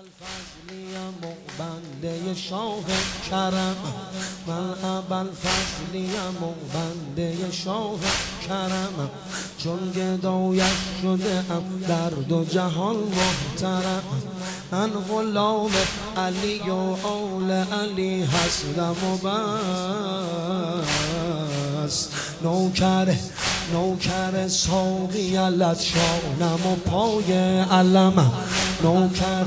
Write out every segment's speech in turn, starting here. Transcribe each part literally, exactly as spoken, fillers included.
ابوالفضلیم و بنده شاه کرم، من ابوالفضلیم و بنده شاه کرم، چون گدایش شده ام در دو جهان محترم. من غلام علی و آل علی هستم و بس، نوکر نوکر ساقی علت شانم و پای علمم، نوکر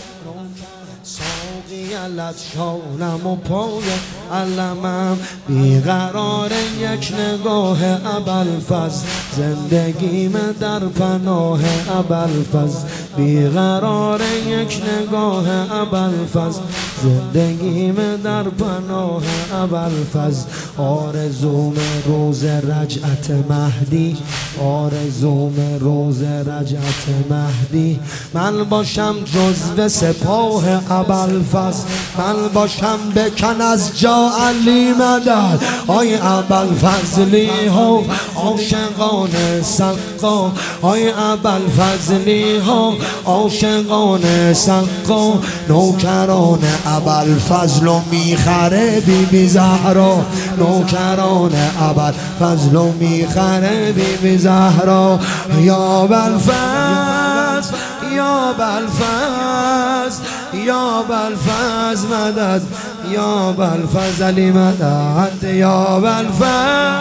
ساقی علت شانم و پای علمم. بیقرار یک نگاه ابوالفضل، زندگیم در پناه ابوالفضل. بیقرار یک نگاه ابوالفضل، زندگیم در پناه ابوالفضل. آرزوم روز رجعت مهدی، آرزوم روز رجعت مهدی. من باشم جزو سپاه ابوالفضل، من باشم بکن از جا علی مدد. آی ابوالفضلی ها عاشقان سقا، آی ابوالفضلی ها عاشقان سقا. نوکران ابوالفضل و میخره بی بی زهرا، نوکران ابوالفضل و میخره بی بی زهرا. یا ابوالفضل یا ابوالفضل یا ابوالفضل مدد، یا ابوالفضل علی مدد، یا ابوالفضل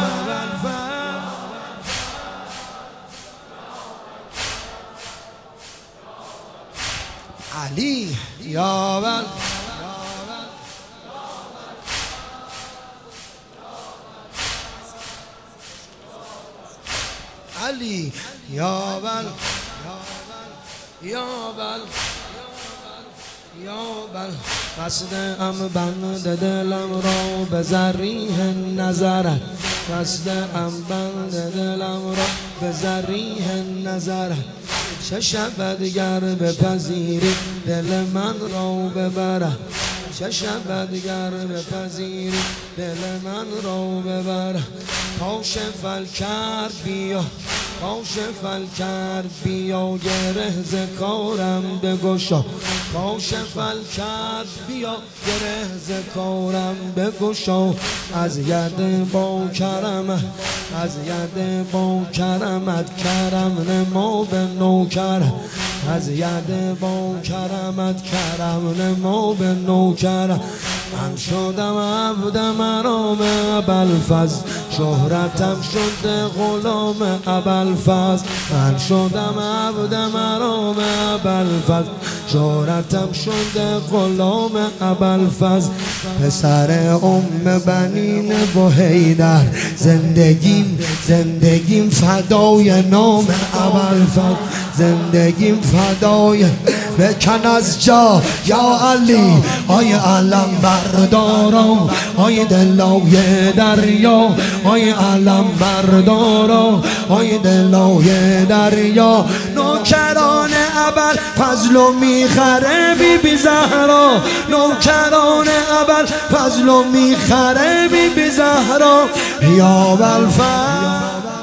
علی، یا ابوالفضل علی، یا ابوالفضل یا بل یا بل. قصد ام بند دلم را به زریح نظرت، قصد ام بند دلم را به زریح نظرت. چه شود گر بپذیری دل من را ببرد، چه شود گر بپذیری دل من را ببرد. کاشف الکرب بیا، کاشف الکرب بیا، گره ز کارم بگشا. کاشف الکرب بیا، گره ز کارم بگشا. از ید با کرمت، از ید با کرمت، کرم نما به نوکر. از ید با کرمت، کرم نما به نوکر. من شدم عبد مرام ابوالفضل، شهرتم شد غلام ابوالفضل. من شدم عبد مرام ابوالفضل، شهرتم شد غلام ابوالفضل. پسر ام بنین بحیدر، زندگیم زندگیم فدای نام ابوالفضل، زندگیم فدای. بکن از جا یا علی، آی علم بردارم، آی دلای دریا، آی علم بردارم، آی دلای دریا. نوکران ابوالفضل و میخره بی بی زهرا، نوکران ابوالفضل و میخره بی بی زهرا. یا ابوالفضل